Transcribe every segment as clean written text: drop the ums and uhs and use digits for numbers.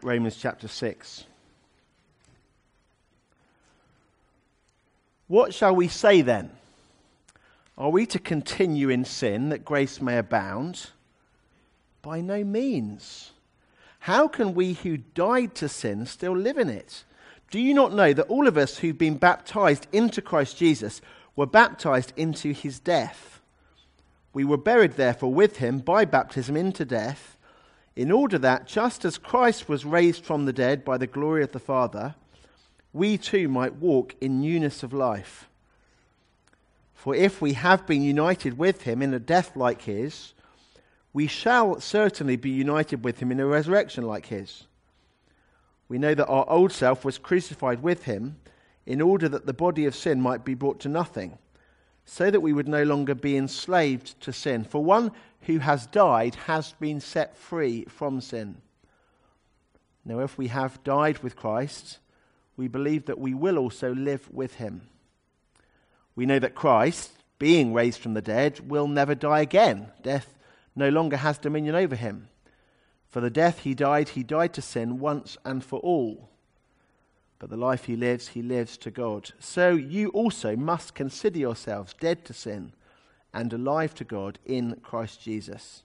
Romans chapter 6. What shall we say then? Are we to continue in sin that grace may abound? By no means. How can we who died to sin still live in it? Do you not know that all of us who've been baptized into Christ Jesus were baptized into his death? We were buried therefore with him by baptism into death, in order that, just as Christ was raised from the dead by the glory of the Father, we too might walk in newness of life. For if we have been united with him in a death like his, we shall certainly be united with him in a resurrection like his. We know that our old self was crucified with him in order that the body of sin might be brought to nothing, so that we would no longer be enslaved to sin. For one who has died has been set free from sin. Now, if we have died with Christ, we believe that we will also live with him. We know that Christ, being raised from the dead, will never die again. Death no longer has dominion over him. For the death he died to sin once and for all. But the life he lives to God. So you also must consider yourselves dead to sin and alive to God in Christ Jesus.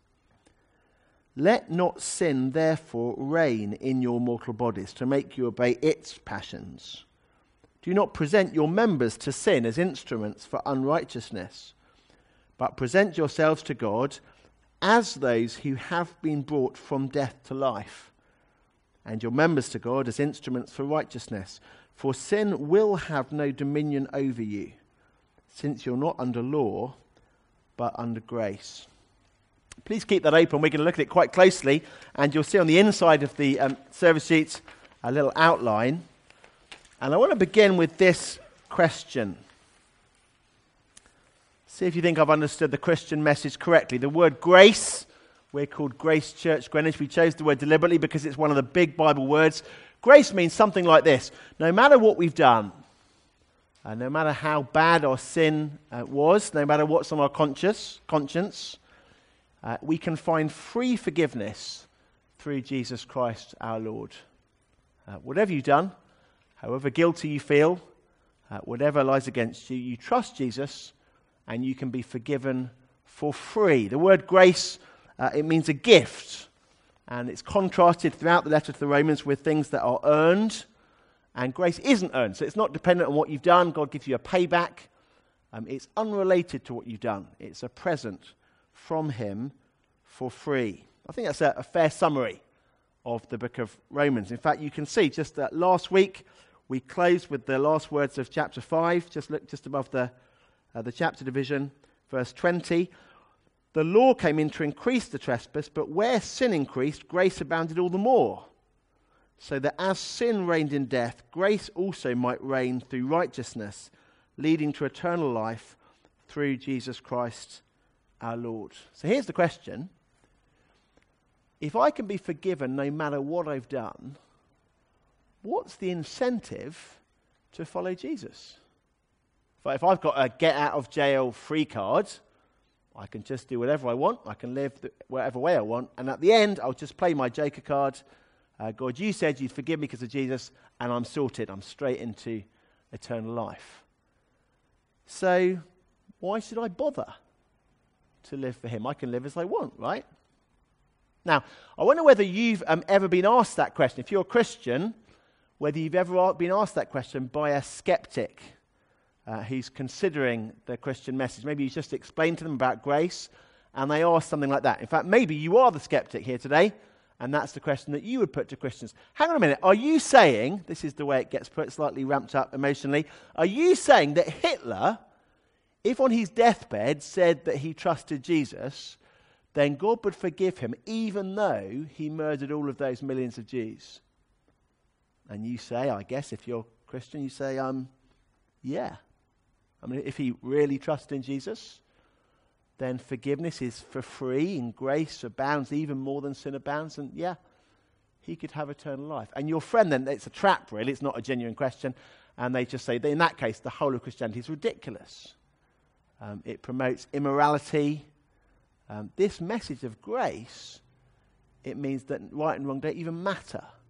Let not sin therefore reign in your mortal bodies to make you obey its passions. Do not present your members to sin as instruments for unrighteousness, but present yourselves to God as those who have been brought from death to life, and your members to God as instruments for righteousness. For sin will have no dominion over you, since you're not under law, but under grace. Please keep that open. We're going to look at it quite closely, and you'll see on the inside of the service sheet a little outline. And I want to begin with this question. See if you think I've understood the Christian message correctly. The word grace, we're called Grace Church Greenwich. We chose the word deliberately because it's one of the big Bible words. Grace means something like this. No matter what we've done, no matter how bad our sin was, no matter what's on our conscience, we can find free forgiveness through Jesus Christ our Lord. Whatever you've done, however guilty you feel, whatever lies against you, you trust Jesus and you can be forgiven for free. The word grace, it means a gift, and it's contrasted throughout the letter to the Romans with things that are earned, and grace isn't earned. So it's not dependent on what you've done. God gives you a payback. It's unrelated to what you've done. It's a present from him for free. I think that's a fair summary of the book of Romans. In fact, you can see just that last week we closed with the last words of chapter 5. Just look just above the chapter division, verse 20. The law came in to increase the trespass, but where sin increased, grace abounded all the more. So that as sin reigned in death, grace also might reign through righteousness, leading to eternal life through Jesus Christ our Lord. So here's the question. If I can be forgiven no matter what I've done, what's the incentive to follow Jesus? If I've got a get-out-of-jail-free card, I can just do whatever I want. I can live whatever way I want. And at the end, I'll just play my Joker card. God, you said you'd forgive me because of Jesus, and I'm sorted. I'm straight into eternal life. So why should I bother to live for him? I can live as I want, right? Now, I wonder whether you've ever been asked that question. If you're a Christian, whether you've ever been asked that question by a skeptic who's considering the Christian message. Maybe you just explained to them about grace, and they ask something like that. In fact, maybe you are the skeptic here today, and that's the question that you would put to Christians. Hang on a minute. Are you saying, this is the way it gets put, slightly ramped up emotionally, are you saying that Hitler, if on his deathbed said that he trusted Jesus, then God would forgive him even though he murdered all of those millions of Jews? And you say, I guess if you're Christian, you say, yeah. I mean, if he really trusts in Jesus, then forgiveness is for free and grace abounds even more than sin abounds. And yeah, he could have eternal life. And your friend then, it's a trap really, it's not a genuine question. And they just say that in that case, the whole of Christianity is ridiculous. It promotes immorality. This message of grace, it means that right and wrong don't even matter.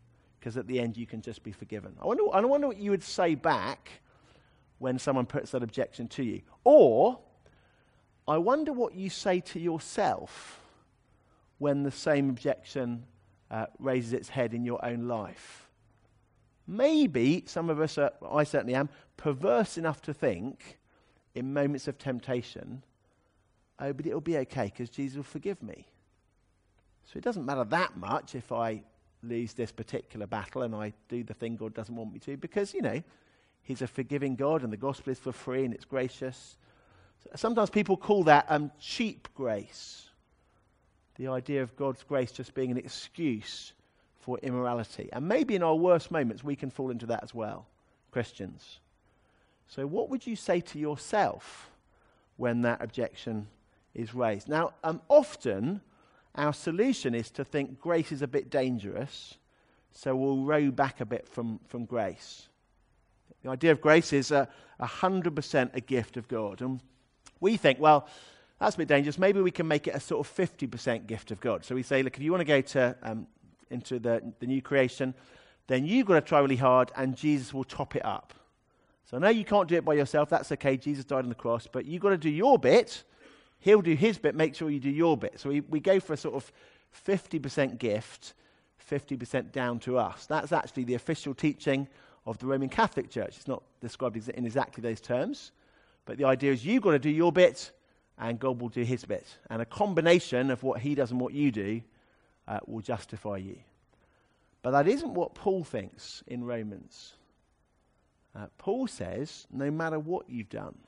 because at the end you can just be forgiven. I wonder what you would say back when someone puts that objection to you. Or, I wonder what you say to yourself when the same objection raises its head in your own life. Maybe some of us, I certainly am, perverse enough to think in moments of temptation, oh, but it'll be okay because Jesus will forgive me. So it doesn't matter that much if I lose this particular battle and I do the thing God doesn't want me to, because, he's a forgiving God and the gospel is for free and it's gracious. Sometimes people call that cheap grace. The idea of God's grace just being an excuse for immorality. And maybe in our worst moments we can fall into that as well, Christians. So what would you say to yourself when that objection is raised? Now, often our solution is to think grace is a bit dangerous, so we'll row back a bit from grace. The idea of grace is 100% a gift of God. And we think, well, that's a bit dangerous. Maybe we can make it a sort of 50% gift of God. So we say, look, if you want to go to into the new creation, then you've got to try really hard and Jesus will top it up. So I know you can't do it by yourself. That's okay. Jesus died on the cross. But you've got to do your bit. He'll do his bit. Make sure you do your bit. So we go for a sort of 50% gift, 50% down to us. That's actually the official teaching of the Roman Catholic Church. It's not described in exactly those terms. But the idea is you've got to do your bit and God will do his bit. And a combination of what he does and what you do will justify you. But that isn't what Paul thinks in Romans. Paul says, no matter what you've done,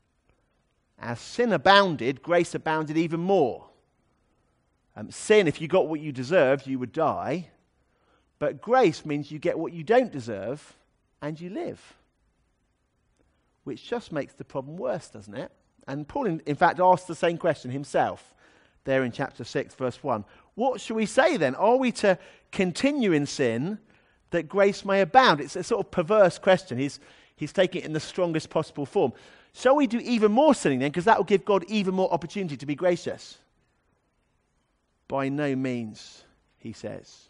as sin abounded, grace abounded even more. Sin, if you got what you deserved, you would die. But grace means you get what you don't deserve and you live. Which just makes the problem worse, doesn't it? And Paul, in fact, asked the same question himself there in chapter 6, verse 1. What shall we say then? Are we to continue in sin that grace may abound? It's a sort of perverse question. He's taking it in the strongest possible form. Shall we do even more sinning then? Because that will give God even more opportunity to be gracious. By no means, he says.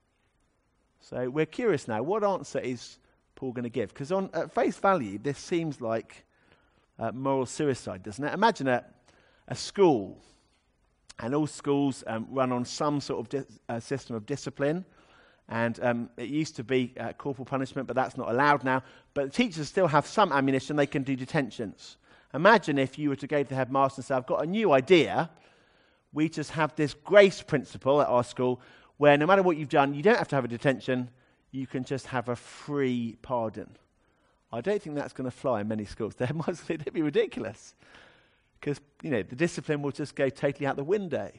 So we're curious now. What answer is Paul going to give? Because at face value, this seems like moral suicide, doesn't it? Imagine a school, and all schools run on some sort of system of discipline, and it used to be corporal punishment, but that's not allowed now. But the teachers still have some ammunition. They can do detentions. Imagine if you were to go to the headmaster and say, I've got a new idea. We just have this grace principle at our school where no matter what you've done, you don't have to have a detention. You can just have a free pardon. I don't think that's going to fly in many schools. They'd be ridiculous. Because, the discipline will just go totally out the window.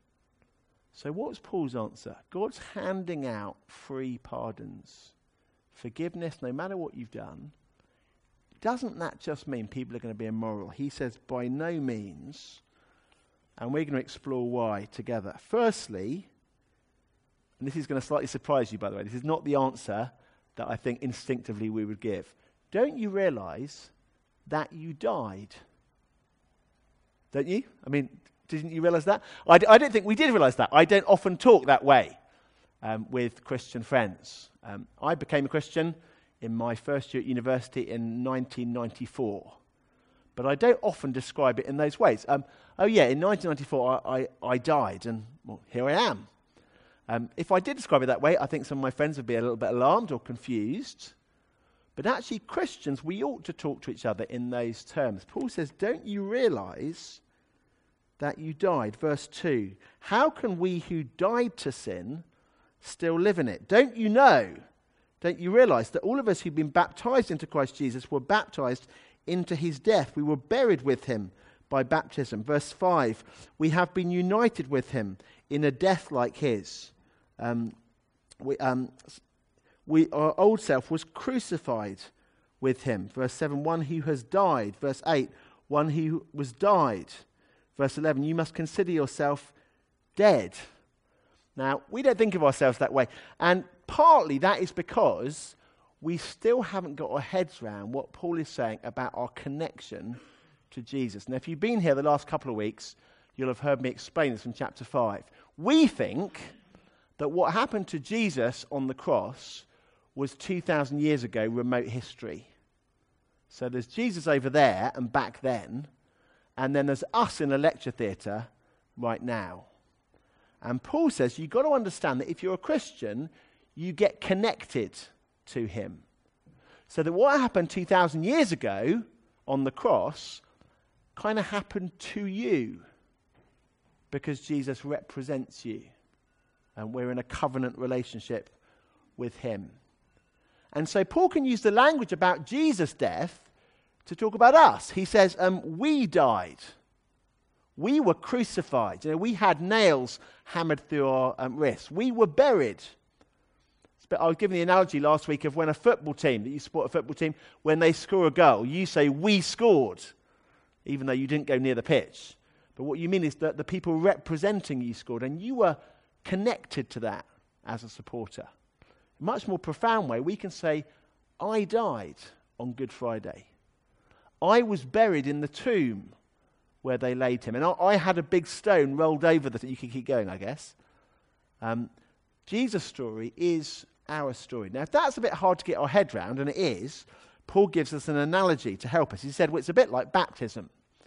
So what's Paul's answer? God's handing out free pardons. Forgiveness, no matter what you've done. Doesn't that just mean people are going to be immoral? He says, by no means. And we're going to explore why together. Firstly, and this is going to slightly surprise you, by the way. This is not the answer that I think instinctively we would give. Don't you realize that you died? Don't you? I mean, didn't you realize that? I don't think we did realize that. I don't often talk that way with Christian friends. I became a Christian in my first year at university in 1994. But I don't often describe it in those ways. In 1994 I died, and here I am. If I did describe it that way, I think some of my friends would be a little bit alarmed or confused. But actually, Christians, we ought to talk to each other in those terms. Paul says, don't you realize that you died? Verse 2, how can we who died to sin still live in it? Don't you know, don't you realize that all of us who've been baptized into Christ Jesus were baptized into his death? We were buried with him by baptism. Verse 5, we have been united with him in a death like his. Our old self was crucified with him. Verse 7, one who has died. Verse 8, one who was died. Verse 11, you must consider yourself dead. Now, we don't think of ourselves that way. And partly that is because we still haven't got our heads around what Paul is saying about our connection to Jesus. Now, if you've been here the last couple of weeks, you'll have heard me explain this from chapter 5. We think that what happened to Jesus on the cross was 2,000 years ago, remote history. So there's Jesus over there and back then, and then there's us in a lecture theatre right now. And Paul says you've got to understand that if you're a Christian, you get connected to him. So that what happened 2,000 years ago on the cross kind of happened to you because Jesus represents you. And we're in a covenant relationship with him. And so Paul can use the language about Jesus' death to talk about us. He says, we died. We were crucified. We had nails hammered through our wrists. We were buried. I was giving the analogy last week of when a football team, that you support a football team, when they score a goal, you say, we scored, even though you didn't go near the pitch. But what you mean is that the people representing you scored, and you were connected to that as a supporter. In a much more profound way, we can say, I died on Good Friday. I was buried in the tomb where they laid him. And I had a big stone rolled over that. You can keep going, I guess. Jesus' story is our story. Now, if that's a bit hard to get our head round, and it is, Paul gives us an analogy to help us. He said, well, it's a bit like baptism.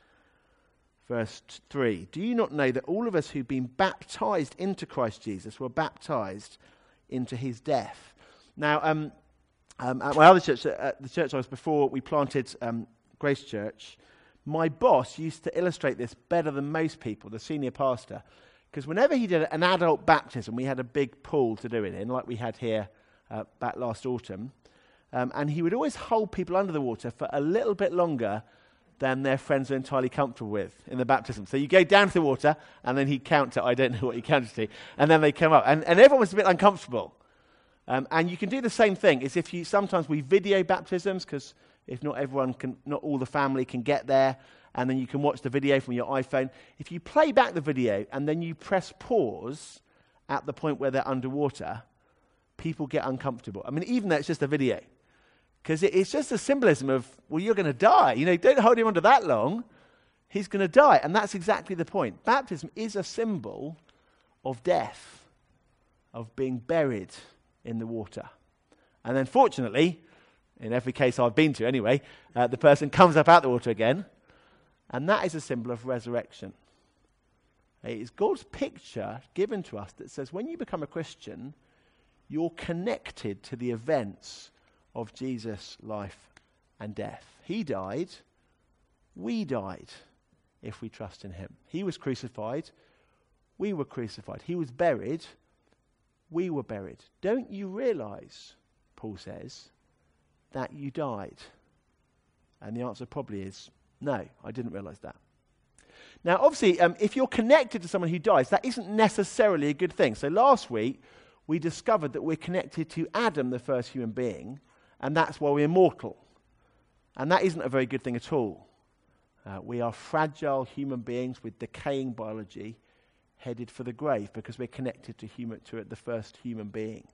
Verse 3, do you not know that all of us who've been baptized into Christ Jesus were baptized into his death? Now, at my other church, the church I was before we planted Grace Church, my boss used to illustrate this better than most people, the senior pastor, because whenever he did an adult baptism, we had a big pool to do it in, like we had here back last autumn, and he would always hold people under the water for a little bit longer than their friends are entirely comfortable with in the baptism. So you go down to the water, and then he'd count to, I don't know what he counted to, and then they come up. And everyone was a bit uncomfortable. And you can do the same thing. Is if you sometimes we video baptisms, because if not everyone can, not all the family can get there, and then you can watch the video from your iPhone. If you play back the video, and then you press pause at the point where they're underwater, people get uncomfortable. I mean, even though it's just a video. Because it's just a symbolism of, well, you're going to die. Don't hold him under that long. He's going to die. And that's exactly the point. Baptism is a symbol of death, of being buried in the water. And then fortunately, in every case I've been to anyway, the person comes up out the water again. And that is a symbol of resurrection. It is God's picture given to us that says when you become a Christian, you're connected to the events of Jesus' life and death. He died, we died if we trust in him. He was crucified, we were crucified. He was buried, we were buried. Don't you realize, Paul says, that you died? And the answer probably is, no, I didn't realize that. Now, obviously, if you're connected to someone who dies, that isn't necessarily a good thing. So last week, we discovered that we're connected to Adam, the first human being, and that's why we're mortal. And that isn't a very good thing at all. We are fragile human beings with decaying biology headed for the grave because we're connected to the first human being.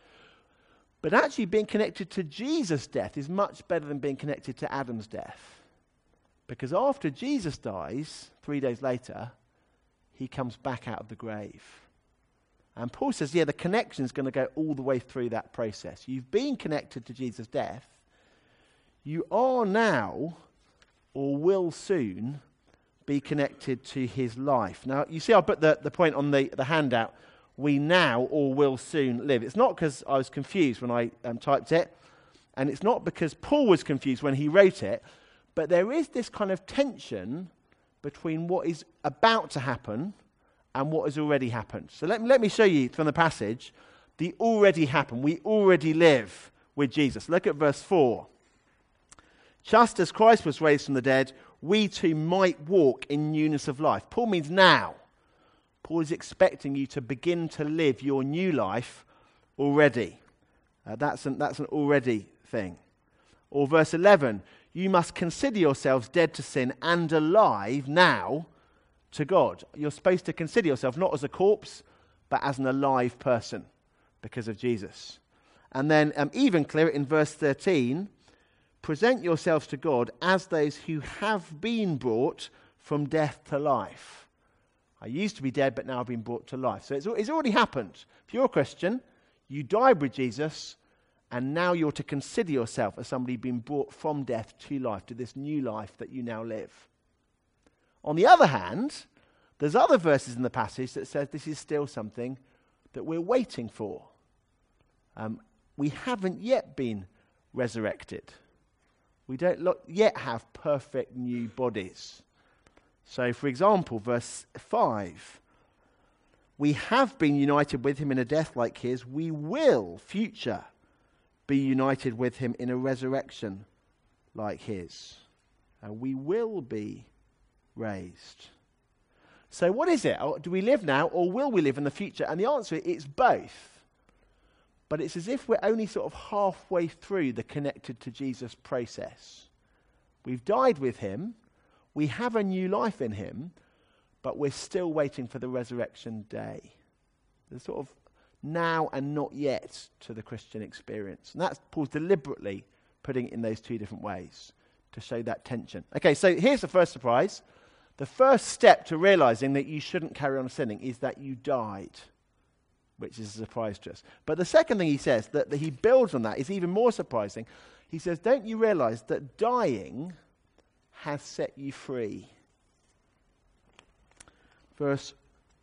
But actually being connected to Jesus' death is much better than being connected to Adam's death. Because after Jesus dies, 3 days later, he comes back out of the grave. And Paul says, the connection is going to go all the way through that process. You've been connected to Jesus' death. You are now, or will soon, be connected to his life. Now, you see I put the point on the handout, we now or will soon live. It's not because I was confused when I typed it, and it's not because Paul was confused when he wrote it, but there is this kind of tension between what is about to happen and what has already happened. So let me show you from the passage the already happened. We already live with Jesus. Look at verse 4. Just as Christ was raised from the dead, we too might walk in newness of life. Paul means now. Paul is expecting you to begin to live your new life already. That's an already thing. Or verse 11, you must consider yourselves dead to sin and alive now to God. You're supposed to consider yourself not as a corpse, but as an alive person because of Jesus. And then even clearer in verse 13, present yourselves to God as those who have been brought from death to life. I used to be dead, but now I've been brought to life. So it's already happened. If you're a Christian, you died with Jesus, and now you're to consider yourself as somebody being brought from death to life, to this new life that you now live. On the other hand, there's other verses in the passage that says this is still something that we're waiting for. We haven't yet been resurrected. We don't yet have perfect new bodies. So, for example, verse 5, we have been united with him in a death like his. We will, future, be united with him in a resurrection like his. We will be raised. So what is it? Do we live now, or will we live in the future? And the answer is both. But it's as if we're only sort of halfway through the connected to Jesus process. We've died with him. We have a new life in him, but we're still waiting for the resurrection day. There's sort of now and not yet to the Christian experience. And that's Paul's deliberately putting it in those two different ways to show that tension. Okay, so here's the first surprise. The first step to realizing that you shouldn't carry on sinning is that you died, which is a surprise to us. But the second thing he says, that he builds on that, is even more surprising. He says, don't you realize that dying has set you free? Verse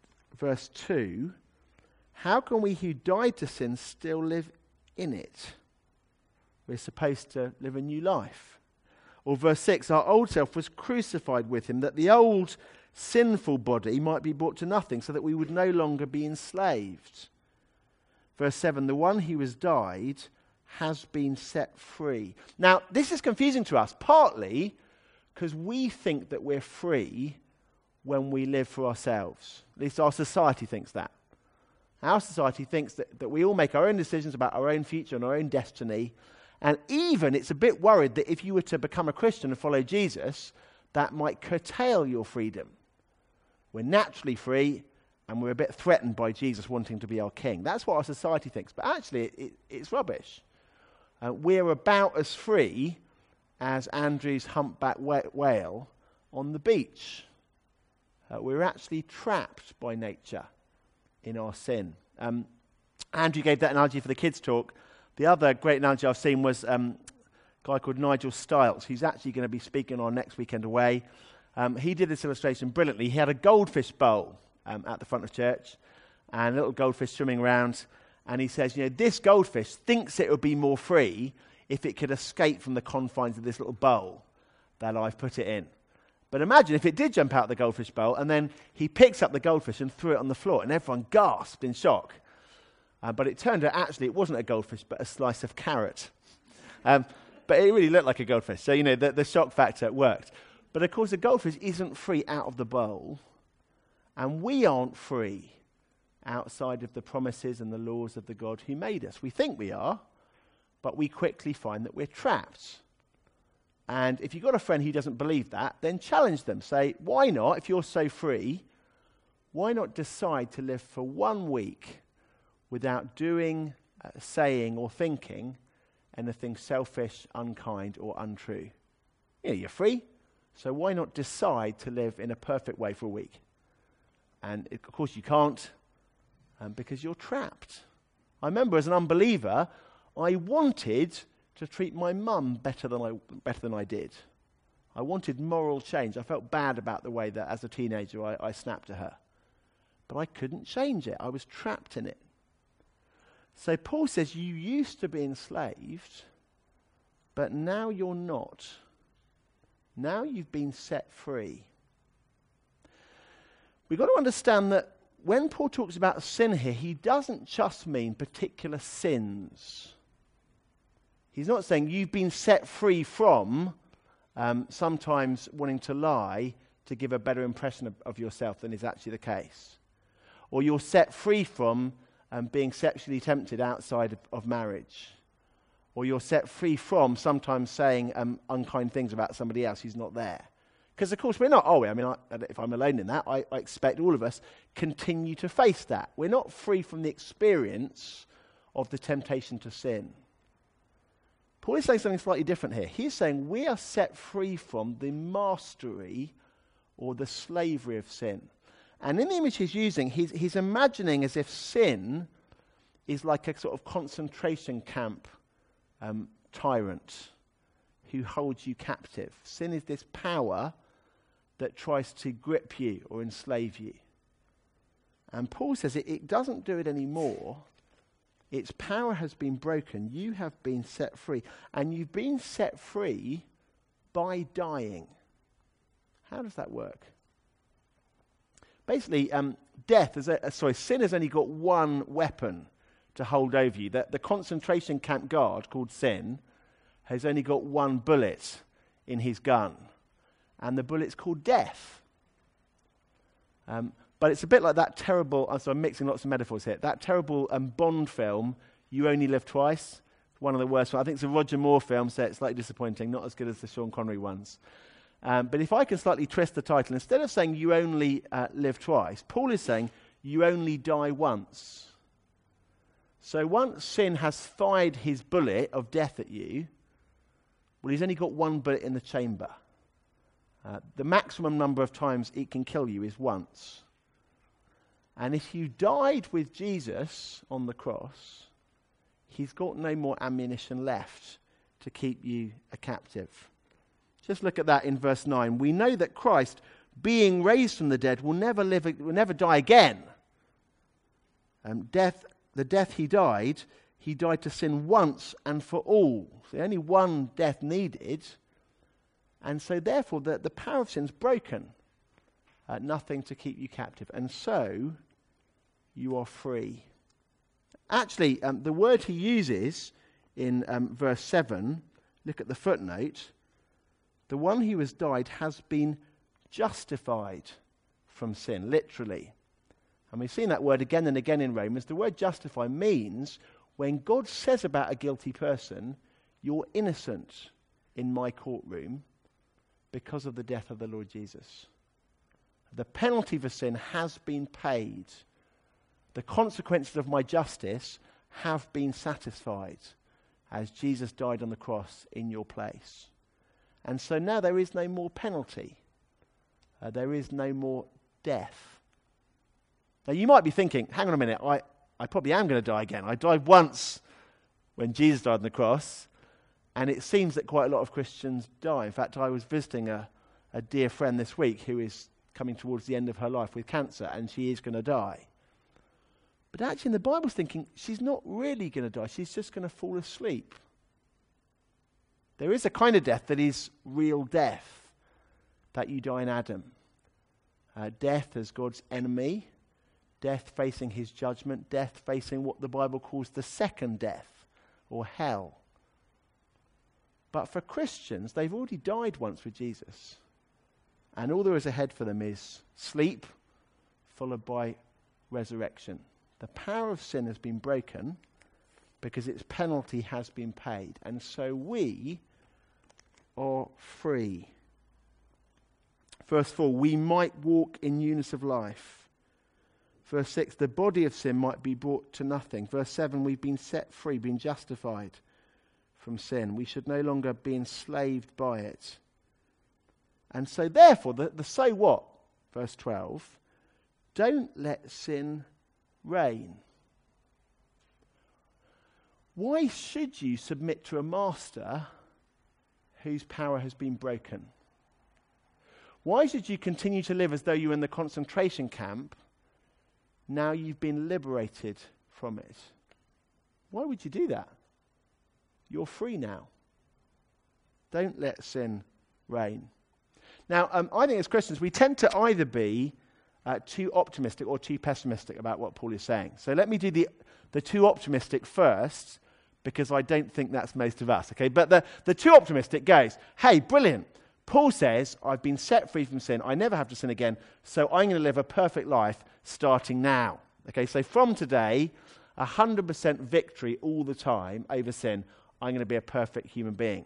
2, how can we who died to sin still live in it? We're supposed to live a new life. Or verse 6, our old self was crucified with him, that the old sinful body might be brought to nothing, so that we would no longer be enslaved. Verse 7, the one who has died has been set free. Now, this is confusing to us, partly because we think that we're free when we live for ourselves. At least our society thinks that. Our society thinks that we all make our own decisions about our own future and our own destiny. And even it's a bit worried that if you were to become a Christian and follow Jesus, that might curtail your freedom. We're naturally free, and we're a bit threatened by Jesus wanting to be our king. That's what our society thinks. But actually, it's rubbish. We're about as free as Andrew's humpback whale on the beach. We're actually trapped by nature in our sin. Andrew gave that analogy for the kids' talk. The other great analogy I've seen was a guy called Nigel Stiles, who's actually going to be speaking on next weekend away. He did this illustration brilliantly. He had a goldfish bowl at the front of church, and a little goldfish swimming around. And he says, this goldfish thinks it would be more free if it could escape from the confines of this little bowl that I've put it in. But imagine if it did jump out of the goldfish bowl, and then he picks up the goldfish and threw it on the floor, and everyone gasped in shock. But it turned out actually it wasn't a goldfish, but a slice of carrot. But it really looked like a goldfish. So, the shock factor worked. But of course, the goldfish isn't free out of the bowl. And we aren't free outside of the promises and the laws of the God who made us. We think we are, but we quickly find that we're trapped. And if you've got a friend who doesn't believe that, then challenge them. Say, why not, if you're so free, why not decide to live for 1 week without doing, saying, or thinking anything selfish, unkind, or untrue? You're free, so why not decide to live in a perfect way for a week? And of course you can't, because you're trapped. I remember as an unbeliever, I wanted to treat my mum better than I did. I wanted moral change. I felt bad about the way that as a teenager I snapped at her. But I couldn't change it. I was trapped in it. So Paul says, you used to be enslaved, but now you're not. Now you've been set free. We've got to understand that when Paul talks about sin here, he doesn't just mean particular sins. He's not saying you've been set free from sometimes wanting to lie to give a better impression of yourself than is actually the case. Or you're set free from being sexually tempted outside of marriage. Or you're set free from sometimes saying unkind things about somebody else who's not there. Because, of course, we're not, are we? I mean, if I'm alone in that, I expect all of us continue to face that. We're not free from the experience of the temptation to sin. Paul is saying something slightly different here. He's saying we are set free from the mastery or the slavery of sin. And in the image he's using, he's imagining as if sin is like a sort of concentration camp tyrant who holds you captive. Sin is this power that tries to grip you or enslave you. And Paul says it doesn't do it anymore. Its power has been broken. You have been set free. And you've been set free by dying. How does that work? Basically, sin has only got one weapon to hold over you. The concentration camp guard, called sin, has only got one bullet in his gun. And the bullet's called death. But it's a bit like that terrible, I'm mixing lots of metaphors here, that terrible Bond film, You Only Live Twice. One of the worst ones. I think it's a Roger Moore film, so it's slightly disappointing, not as good as the Sean Connery ones. But if I can slightly twist the title, instead of saying you only live twice, Paul is saying you only die once. So once sin has fired his bullet of death at you, well, he's only got one bullet in the chamber. The maximum number of times it can kill you is once. And if you died with Jesus on the cross, he's got no more ammunition left to keep you a captive. Just look at that in verse 9. We know that Christ, being raised from the dead, will never die again. The death he died to sin once and for all. So only one death needed. And so therefore the power of sin is broken. Nothing to keep you captive. And so you are free. Actually, the word he uses in verse 7, look at the footnote, the one who has died has been justified from sin, literally. And we've seen that word again and again in Romans. The word justify means when God says about a guilty person, you're innocent in my courtroom because of the death of the Lord Jesus. The penalty for sin has been paid. The consequences of my justice have been satisfied as Jesus died on the cross in your place. And so now there is no more penalty. There is no more death. Now you might be thinking, hang on a minute, I probably am going to die again. I died once when Jesus died on the cross, and it seems that quite a lot of Christians die. In fact, I was visiting a dear friend this week who is coming towards the end of her life with cancer, and she is going to die. But actually, the Bible's thinking she's not really going to die. She's just going to fall asleep. There is a kind of death that is real death, that you die in Adam. Death as God's enemy, death facing his judgment, death facing what the Bible calls the second death, or hell. But for Christians, they've already died once with Jesus. And all there is ahead for them is sleep, followed by resurrection. The power of sin has been broken because its penalty has been paid. And so we are free. Verse 4, we might walk in newness of life. Verse 6, the body of sin might be brought to nothing. Verse 7, we've been set free, been justified from sin. We should no longer be enslaved by it. And so therefore, the so what, verse 12, don't let sin reign. Why should you submit to a master whose power has been broken? Why should you continue to live as though you were in the concentration camp now you've been liberated from it? Why would you do that? You're free now. Don't let sin reign. Now, I think as Christians, we tend to either be too optimistic or too pessimistic about what Paul is saying. So let me do the too optimistic first, because I don't think that's most of us. Okay, but the too optimistic goes, hey, brilliant. Paul says, I've been set free from sin. I never have to sin again. So I'm going to live a perfect life starting now. Okay, so from today, 100% victory all the time over sin. I'm going to be a perfect human being.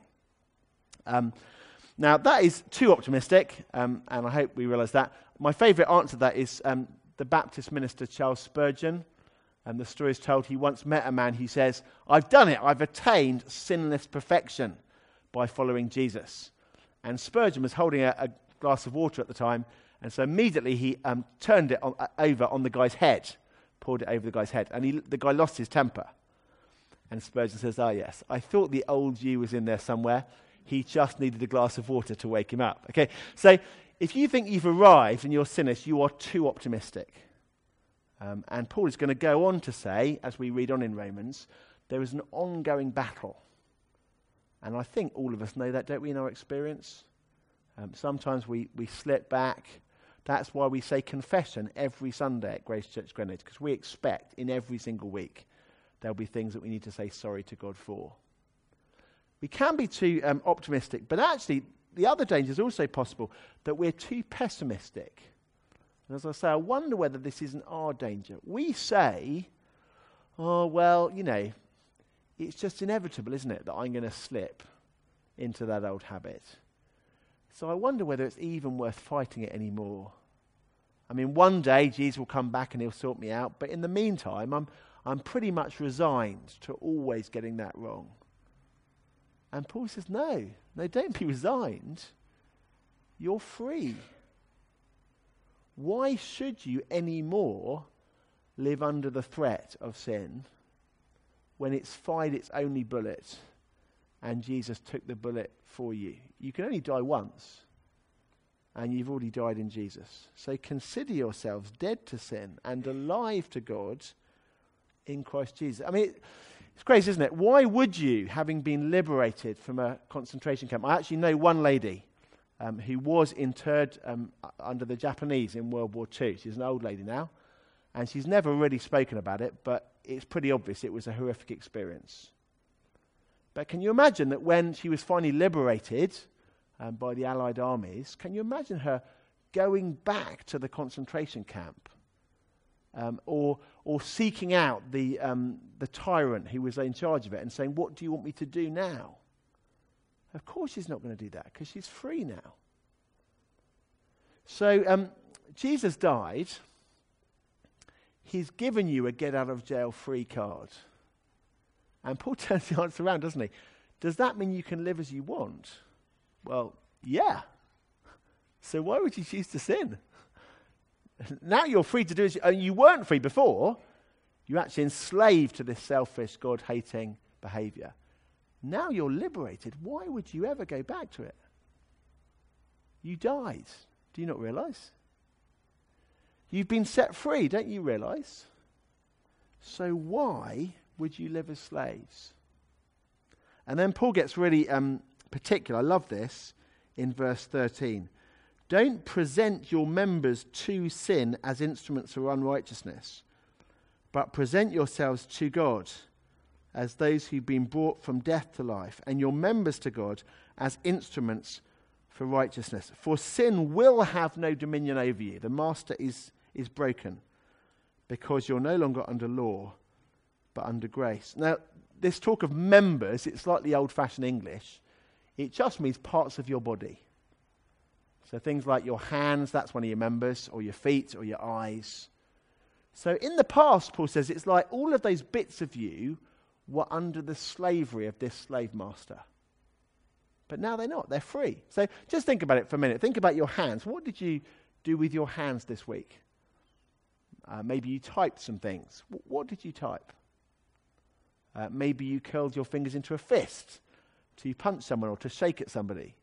Now, that is too optimistic, and I hope we realize that. My favorite answer to that is the Baptist minister Charles Spurgeon. The story is told he once met a man who says, I've done it. I've attained sinless perfection by following Jesus. And Spurgeon was holding a glass of water at the time, And so immediately he turned it over on the guy's head, poured it over the guy's head, and the guy lost his temper. And Spurgeon says, yes, I thought the old you was in there somewhere. He just needed a glass of water to wake him up. Okay, so if you think you've arrived and you're sinners, you are too optimistic. And Paul is going to go on to say, as we read on in Romans, there is an ongoing battle. And I think all of us know that, don't we, in our experience? Sometimes we slip back. That's why we say confession every Sunday at Grace Church Greenwich, because we expect in every single week there'll be things that we need to say sorry to God for. We can be too optimistic, but actually the other danger is also possible, that we're too pessimistic. And as I say, I wonder whether this isn't our danger. We say, oh, well, it's just inevitable, isn't it, that I'm going to slip into that old habit. So I wonder whether it's even worth fighting it anymore. I mean, one day Jesus will come back and he'll sort me out, but in the meantime, I'm pretty much resigned to always getting that wrong. And Paul says, no, don't be resigned. You're free. Why should you anymore live under the threat of sin when it's fired its only bullet and Jesus took the bullet for you? You can only die once, and you've already died in Jesus. So consider yourselves dead to sin and alive to God in Christ Jesus. I mean, it's crazy, isn't it? Why would you, having been liberated from a concentration camp? I actually know one lady who was interred under the Japanese in World War II. She's an old lady now, and she's never really spoken about it, but it's pretty obvious it was a horrific experience. But can you imagine that when she was finally liberated by the Allied armies, can you imagine her going back to the concentration camp or seeking out the tyrant who was in charge of it and saying, what do you want me to do now? Of course she's not going to do that, because she's free now. So Jesus died. He's given you a get-out-of-jail-free card. And Paul turns the answer around, doesn't he? Does that mean you can live as you want? Well, yeah. So why would you choose to sin? Now you're free to do as you weren't free before. You're actually enslaved to this selfish, God-hating behavior. Now you're liberated. Why would you ever go back to it? You died. Do you not realize? You've been set free, don't you realize? So why would you live as slaves? And then Paul gets really particular. I love this in verse 13. Don't present your members to sin as instruments of unrighteousness, but present yourselves to God as those who've been brought from death to life, and your members to God as instruments for righteousness. For sin will have no dominion over you. The master is broken, because you're no longer under law, but under grace. Now, this talk of members, it's slightly old-fashioned English. It just means parts of your body. So things like your hands, that's one of your members, or your feet, or your eyes. So in the past, Paul says, it's like all of those bits of you were under the slavery of this slave master. But now they're not. They're free. So just think about it for a minute. Think about your hands. What did you do with your hands this week? Maybe you typed some things. What did you type? Maybe you curled your fingers into a fist to punch someone or to shake at somebody.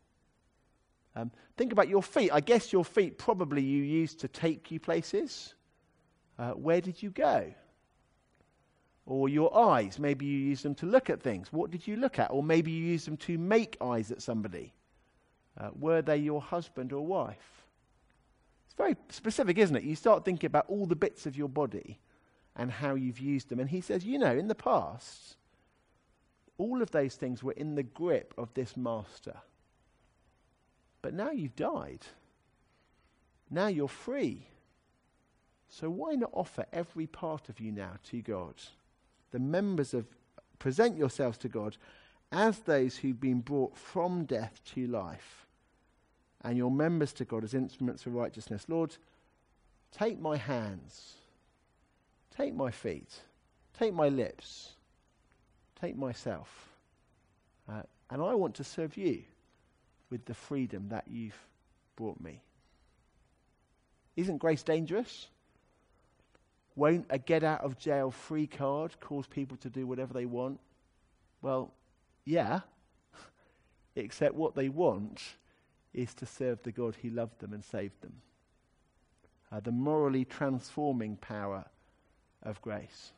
Think about your feet. I guess your feet probably you used to take you places. Where did you go? Or your eyes. Maybe you used them to look at things. What did you look at? Or maybe you used them to make eyes at somebody. Were they your husband or wife? It's very specific, isn't it? You start thinking about all the bits of your body and how you've used them. And he says, in the past, all of those things were in the grip of this master. But now you've died. Now you're free. So why not offer every part of you now to God? The members of, present yourselves to God as those who've been brought from death to life, and your members to God as instruments of righteousness. Lord, take my hands, take my feet, take my lips, take myself, and I want to serve you with the freedom that you've brought me. Isn't grace dangerous? Won't a get out of jail free card cause people to do whatever they want? Well, yeah. Except what they want is to serve the God who loved them and saved them. The morally transforming power of grace.